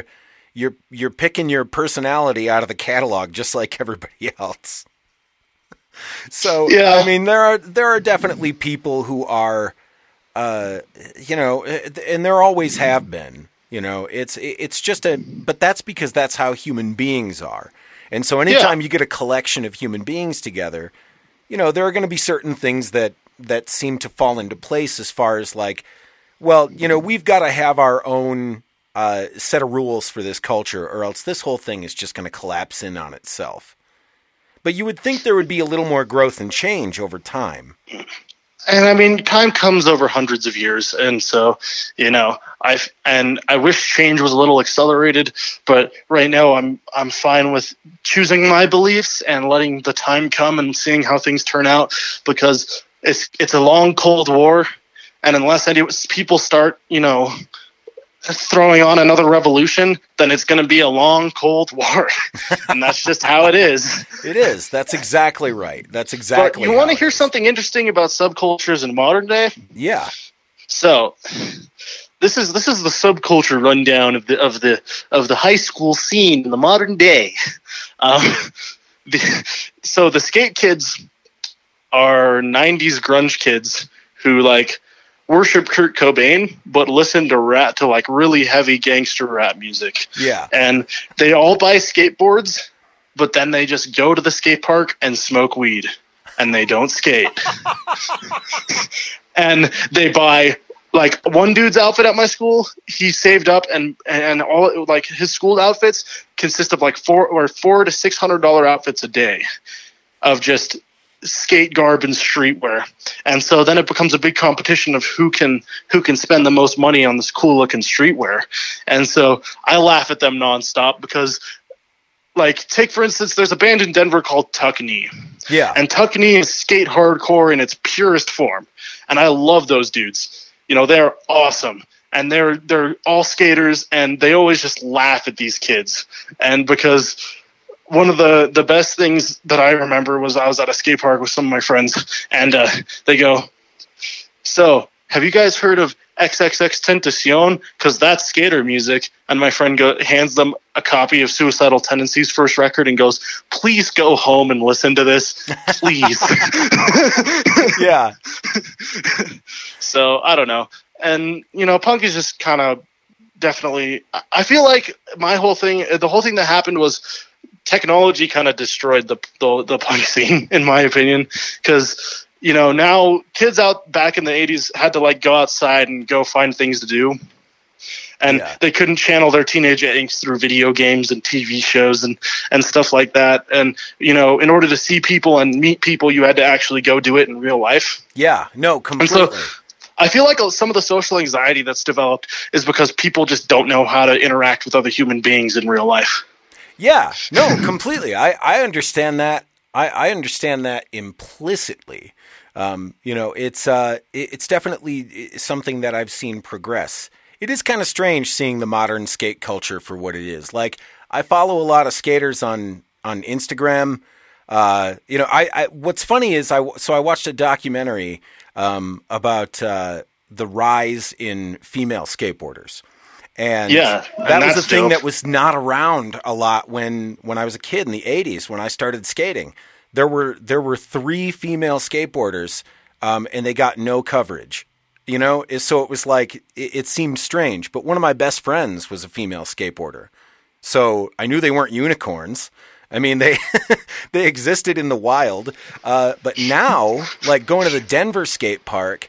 you're picking your personality out of the catalog just like everybody else. So yeah. I mean, there are definitely people who are, you know, and there always have been. You know, it's just but that's because that's how human beings are. And so anytime you get a collection of human beings together, you know, there are going to be certain things that seem to fall into place as far as like, well, you know, we've got to have our own set of rules for this culture, or else this whole thing is just going to collapse in on itself. But you would think there would be a little more growth and change over time. And I mean, time comes over hundreds of years, and so, you know, I wish change was a little accelerated, but right now I'm fine with choosing my beliefs and letting the time come and seeing how things turn out, because it's a long Cold War, and unless people start, you know, throwing on another revolution, then it's going to be a long Cold War. And that's just how it is. It is. That's exactly right. That's exactly. But you want to hear something interesting about subcultures in modern day? Yeah. So this is the subculture rundown of the high school scene in the modern day. So the skate kids are 90s grunge kids who like worship Kurt Cobain, but listen to like really heavy gangster rap music. Yeah. And they all buy skateboards, but then they just go to the skate park and smoke weed, and they don't skate. And they buy, like, one dude's outfit at my school, he saved up, and all, like, his school outfits consist of like $400 to $600 outfits a day of just skate garb and streetwear. And so then it becomes a big competition of who can spend the most money on this cool looking streetwear. And so I laugh at them nonstop because, like, take for instance, there's a band in Denver called Tuck Knee. Yeah. And Tuck Knee is skate hardcore in its purest form. And I love those dudes. You know, they're awesome. And they're all skaters, and they always just laugh at these kids. And because one of the best things that I remember was I was at a skate park with some of my friends, and they go, "So, have you guys heard of XXXTentacion? Because that's skater music." And my friend hands them a copy of Suicidal Tendencies' first record and goes, "Please go home and listen to this, please." Yeah. So, I don't know. And, you know, punk is just kind of definitely, I feel like the whole thing that happened was technology kind of destroyed the punk scene, in my opinion, because, you know, now kids out back in the 80s had to like go outside and go find things to do, and they couldn't channel their teenage angst through video games and TV shows and stuff like that. And, you know, in order to see people and meet people, you had to actually go do it in real life. Yeah, no, completely. And so I feel like some of the social anxiety that's developed is because people just don't know how to interact with other human beings in real life. Yeah, no, completely. I understand that. I understand that implicitly. You know, it's definitely something that I've seen progress. It is kind of strange seeing the modern skate culture for what it is. Like, I follow a lot of skaters on Instagram. You know, I what's funny is I watched a documentary about the rise in female skateboarders. And that was a thing that was not around a lot when I was a kid in the 80s, when I started skating. There were 3 female skateboarders, and they got no coverage, you know? So it was like, it seemed strange. But one of my best friends was a female skateboarder. So I knew they weren't unicorns. I mean, they they existed in the wild. But now, like going to the Denver skate park,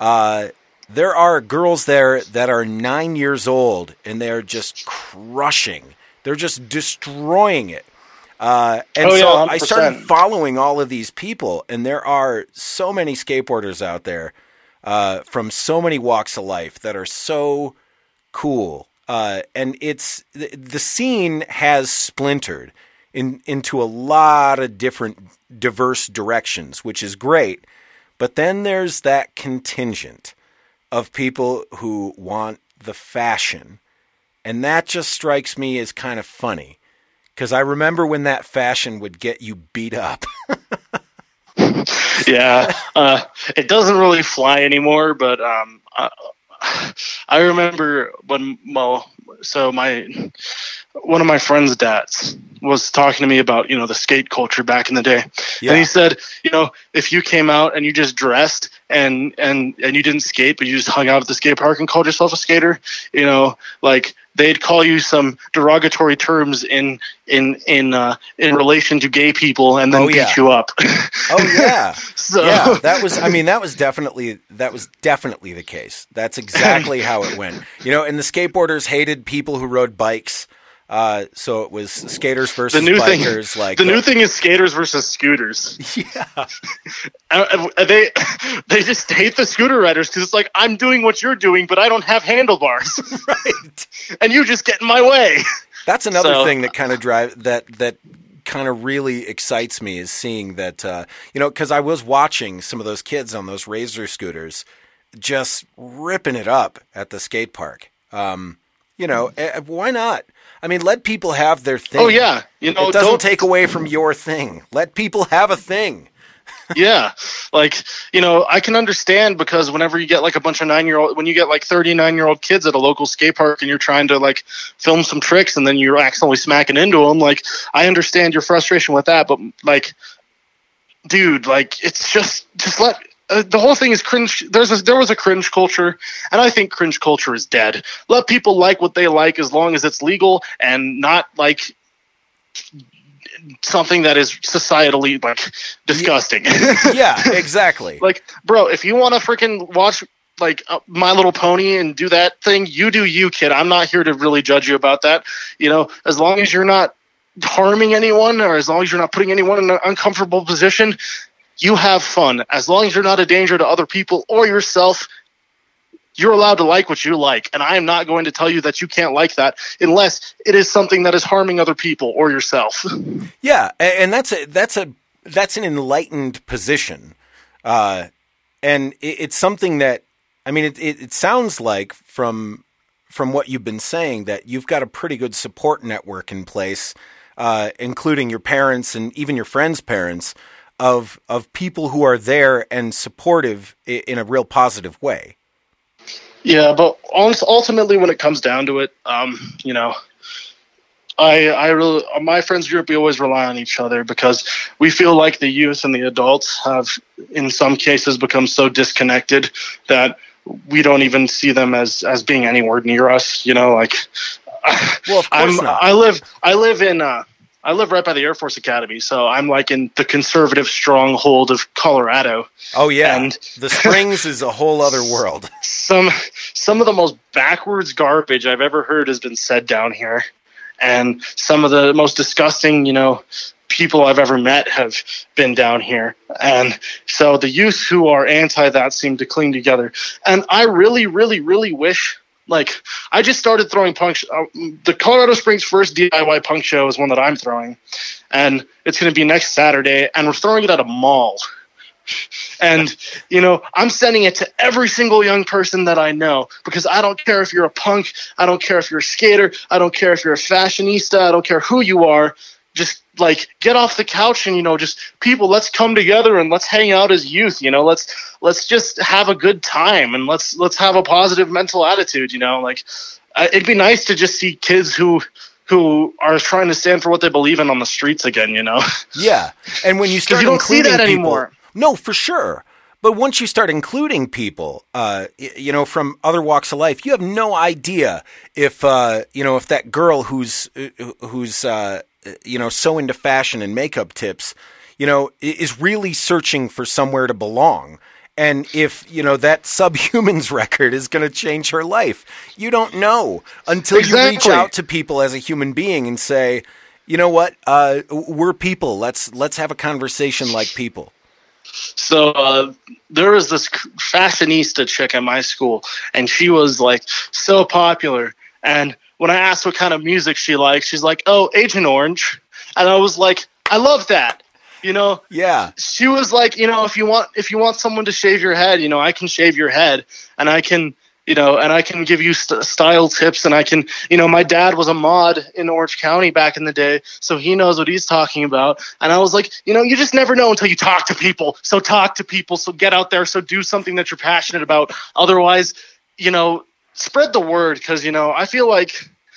there are girls there that are 9 years old, and they're just crushing. They're just destroying it. So 100%. I started following all of these people, and there are so many skateboarders out there from so many walks of life that are so cool. And the scene has splintered into a lot of different diverse directions, which is great. But then there's that contingent of people who want the fashion. And that just strikes me as kind of funny, because I remember when that fashion would get you beat up. Yeah, it doesn't really fly anymore, but I remember when one of my friend's dads was talking to me about, the skate culture back in the day. Yeah. And he said, if you came out and you just dressed and you didn't skate, but you just hung out at the skate park and called yourself a skater, like they'd call you some derogatory terms in relation to gay people and then beat you up. Oh yeah. So yeah, that was definitely the case. That's exactly how it went. And the skateboarders hated people who rode bikes. So it was skaters versus bikers. The new thing is skaters versus scooters. Yeah. They just hate the scooter riders because it's like, I'm doing what you're doing, but I don't have handlebars. Right. And you just get in my way. That's another thing that kind of that kind of really excites me, is seeing that, because I was watching some of those kids on those Razor scooters just ripping it up at the skate park. Why not? I mean, let people have their thing. Oh, yeah. It doesn't take away from your thing. Let people have a thing. Yeah. Like, I can understand, because whenever you get like a bunch of 39-year-old kids at a local skate park and you're trying to like film some tricks and then you're accidentally smacking into them, like, I understand your frustration with that. But like, dude, like, it's just let... the whole thing is cringe. There was a cringe culture, and I think cringe culture is dead. Let people like what they like as long as it's legal and not like something that is societally like disgusting. Yeah, exactly. Like, bro, if you want to freaking watch like My Little Pony and do that thing, you do you, kid. I'm not here to really judge you about that. As long as you're not harming anyone, or as long as you're not putting anyone in an uncomfortable position, you have fun. As long as you're not a danger to other people or yourself, you're allowed to like what you like. And I am not going to tell you that you can't like that unless it is something that is harming other people or yourself. Yeah, and that's an enlightened position. And it's something that, I mean, it sounds like from what you've been saying that you've got a pretty good support network in place, including your parents and even your friends' parents, of people who are there and supportive in a real positive way. Yeah, but ultimately, when it comes down to it, I really, my friends group, we always rely on each other because we feel like the youth and the adults have, in some cases, become so disconnected that we don't even see them as being anywhere near us. Well, of course not. I live right by the Air Force Academy, so I'm like in the conservative stronghold of Colorado. Oh yeah, and the Springs is a whole other world. Some of the most backwards garbage I've ever heard has been said down here, and some of the most disgusting, people I've ever met have been down here. And so the youth who are anti that seem to cling together. And I really, really, really wish. Like, I just started throwing punk. The Colorado Springs first DIY punk show is one that I'm throwing, and it's going to be next Saturday, and we're throwing it at a mall. And, I'm sending it to every single young person that I know, because I don't care if you're a punk, I don't care if you're a skater, I don't care if you're a fashionista, I don't care who you are. Just like get off the couch and just people, let's come together and let's hang out as youth. Let's just have a good time and let's have a positive mental attitude. It'd be nice to just see kids who are trying to stand for what they believe in on the streets again. Yeah, and when you start, you don't see that anymore. No, for sure. But once you start including people, from other walks of life, you have no idea if that girl who's so into fashion and makeup tips, is really searching for somewhere to belong. And if, that Subhumans record is going to change her life, you don't know until you reach out to people as a human being and say, you know what, we're people. Let's have a conversation like people. So there was this fashionista chick at my school, and she was like so popular. And when I asked what kind of music she likes, she's like, "Oh, Agent Orange," and I was like, "I love that." Yeah. She was like, if you want someone to shave your head, I can shave your head, and I can, and I can give you style tips, and I can, my dad was a mod in Orange County back in the day, so he knows what he's talking about. And I was like, you just never know until you talk to people. So talk to people. So get out there. So do something that you're passionate about. Otherwise, spread the word, because I feel like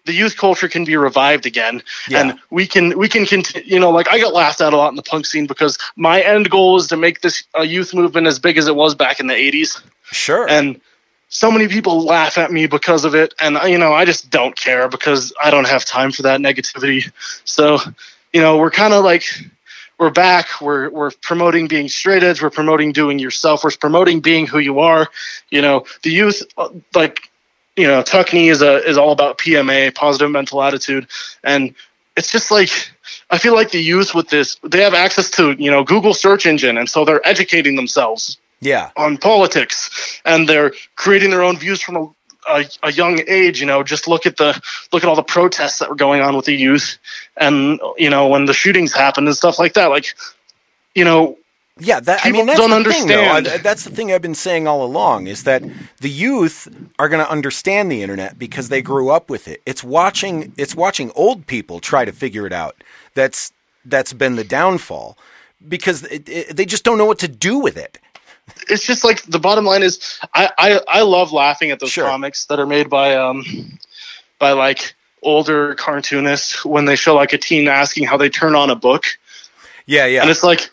the youth culture can be revived again, Yeah. and we can continue. Like I got laughed at a lot in the punk scene because my end goal is to make this a youth movement as big as it was back in the 80s. Sure. And so many people laugh at me because of it, and I just don't care because I don't have time for that negativity. So, we're kind of like, we're back. We're promoting being straight edge. We're promoting doing yourself. We're promoting being who you are. The youth, Tuckney is all about PMA, positive mental attitude, and it's just like, I feel like the youth with this, they have access to Google search engine, and so they're educating themselves. Yeah. On politics, and they're creating their own views from a young age. Just look at all the protests that were going on with the youth, and when the shootings happened and stuff like that. Yeah, that's don't the understand. thing, though. That's the thing I've been saying all along, is that the youth are going to understand the internet because they grew up with it. It's watching old people try to figure it out. That's been the downfall, because they just don't know what to do with it. It's just like, the bottom line is, I love laughing at those Sure. comics that are made by like older cartoonists when they show like a teen asking how they turn on a book. Yeah. And it's like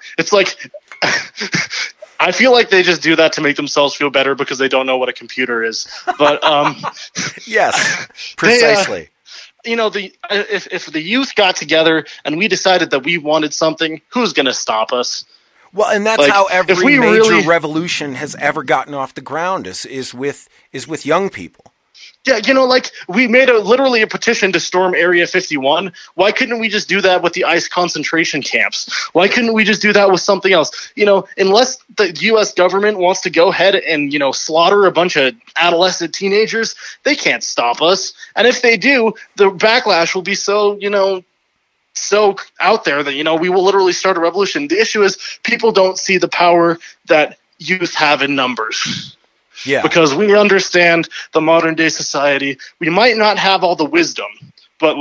I feel like they just do that to make themselves feel better because they don't know what a computer is. But Yes, precisely. if the youth got together and we decided that we wanted something, who's going to stop us? Well, and that's how every if we major revolution has ever gotten off the ground is with young people. Yeah, we made literally a petition to storm Area 51. Why couldn't we just do that with the ICE concentration camps? Why couldn't we just do that with something else? Unless the U.S. government wants to go ahead and, slaughter a bunch of adolescent teenagers, they can't stop us. And if they do, the backlash will be so out there that, we will literally start a revolution. The issue is people don't see the power that youth have in numbers. Yeah. Because we understand the modern day society. We might not have all the wisdom, but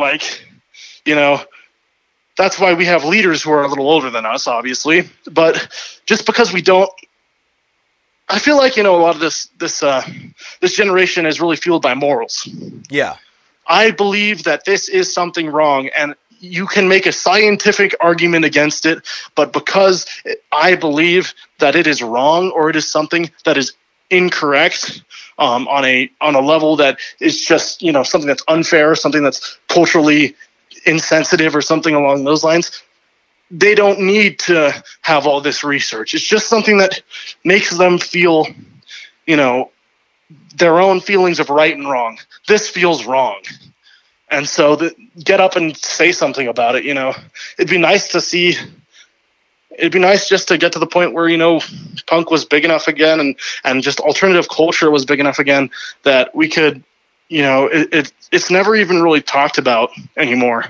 that's why we have leaders who are a little older than us, obviously. But just because we don't, I feel like, a lot of this generation is really fueled by morals. Yeah. I believe that this is something wrong, and you can make a scientific argument against it, but because I believe that it is wrong, or it is something that is incorrect on a level that is just something that's unfair, something that's culturally insensitive, or something along those lines, they don't need to have all this research. It's just something that makes them feel their own feelings of right and wrong. This feels wrong. And so get up and say something about it. It'd be nice just to get to the point where, punk was big enough again, and just alternative culture was big enough again that we could, it's never even really talked about anymore.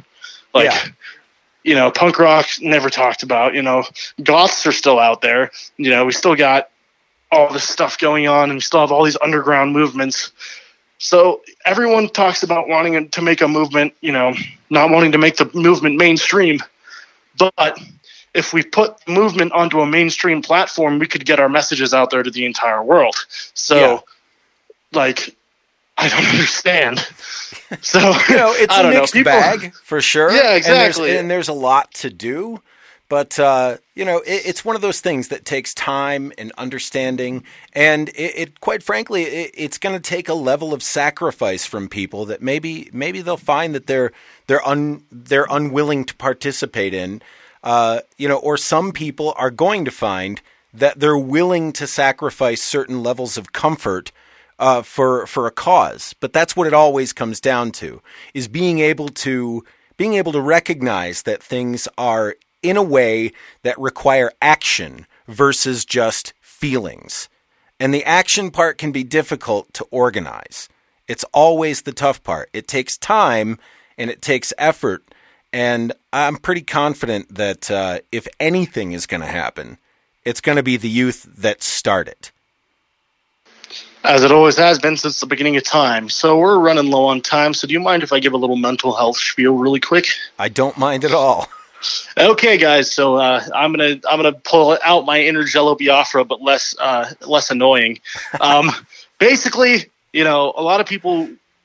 Punk rock never talked about, goths are still out there. We still got all this stuff going on, and we still have all these underground movements. So everyone talks about wanting to make a movement, not wanting to make the movement mainstream. But if we put the movement onto a mainstream platform, we could get our messages out there to the entire world. So, I don't understand. So, it's a mixed bag, for sure. Yeah, exactly. And there's a lot to do. But, it's one of those things that takes time and understanding. And it quite frankly, it's going to take a level of sacrifice from people that maybe they'll find that they're unwilling to participate in. Or some people are going to find that they're willing to sacrifice certain levels of comfort for a cause. But that's what it always comes down to, is being able to recognize that things are in a way that require action versus just feelings. And the action part can be difficult to organize. It's always the tough part. It takes time and it takes effort. And I'm pretty confident that if anything is going to happen, it's going to be the youth that start it. As it always has been since the beginning of time. So we're running low on time. So do you mind if I give a little mental health spiel really quick? I don't mind at all. Okay, guys. So I'm gonna pull out my inner Jello Biafra, but less annoying. Basically, a lot of people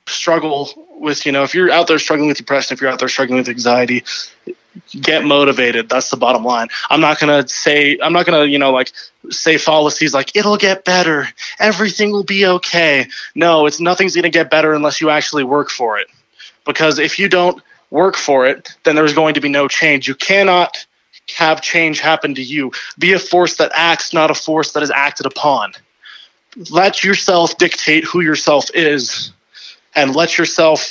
struggle with, if you're out there struggling with depression, if you're out there struggling with anxiety, get motivated. That's the bottom line. I'm not going to say fallacies like it'll get better, everything will be okay. No, nothing's going to get better unless you actually work for it. Because if you don't work for it, then there's going to be no change. You cannot have change happen to you. Be a force that acts, not a force that is acted upon. Let yourself dictate who yourself is, and let yourself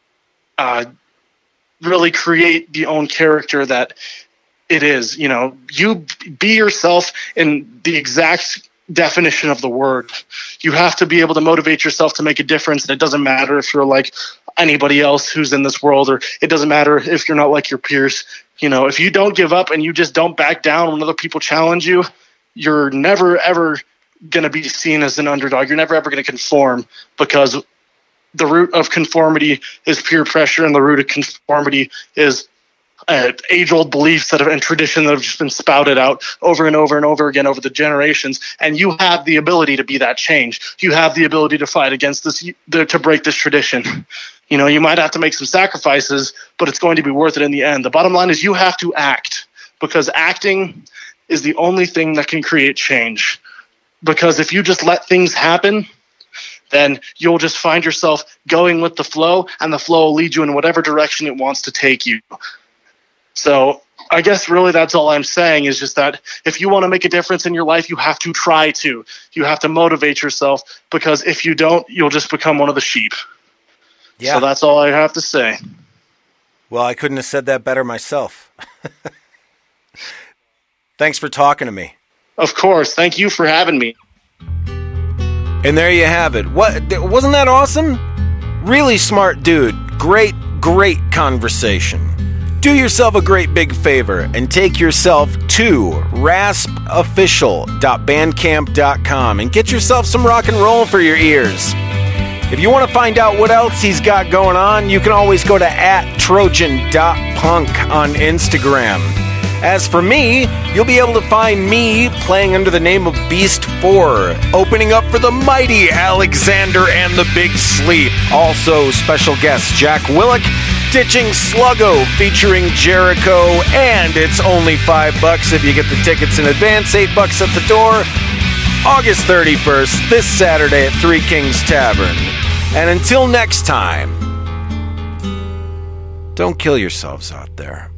really create the own character that it is. You be yourself in the exact definition of the word. You have to be able to motivate yourself to make a difference, and it doesn't matter if you're like anybody else who's in this world, or it doesn't matter if you're not like your peers. If you don't give up and you just don't back down when other people challenge you, you're never ever going to be seen as an underdog. You're never ever going to conform, because the root of conformity is peer pressure, and the root of conformity is age-old beliefs and tradition that have just been spouted out over and over and over again over the generations. And you have the ability to be that change. You have the ability to fight against this, to break this tradition. You might have to make some sacrifices, but it's going to be worth it in the end. The bottom line is you have to act, because acting is the only thing that can create change. Because if you just let things happen, then you'll just find yourself going with the flow, and the flow will lead you in whatever direction it wants to take you. So I guess really that's all I'm saying, is just that if you want to make a difference in your life, you have to try to. You have to motivate yourself, because if you don't, you'll just become one of the sheep. Yeah. So that's all I have to say. Well, I couldn't have said that better myself. Thanks for talking to me. Of course. Thank you for having me. And there you have it. Wasn't that awesome? Really smart dude. Great conversation. Do yourself a great big favor and take yourself to raspofficial.bandcamp.com and get yourself some rock and roll for your ears. If you want to find out what else he's got going on, you can always go to @trojan.punk on Instagram. As for me, you'll be able to find me playing under the name of Beast 4, opening up for the mighty Alexander and the Big Sleep. Also, special guest Jack Willick, ditching Sluggo featuring Jericho, and it's only $5 if you get the tickets in advance, $8 at the door. August 31st, this Saturday at Three Kings Tavern. And until next time, don't kill yourselves out there.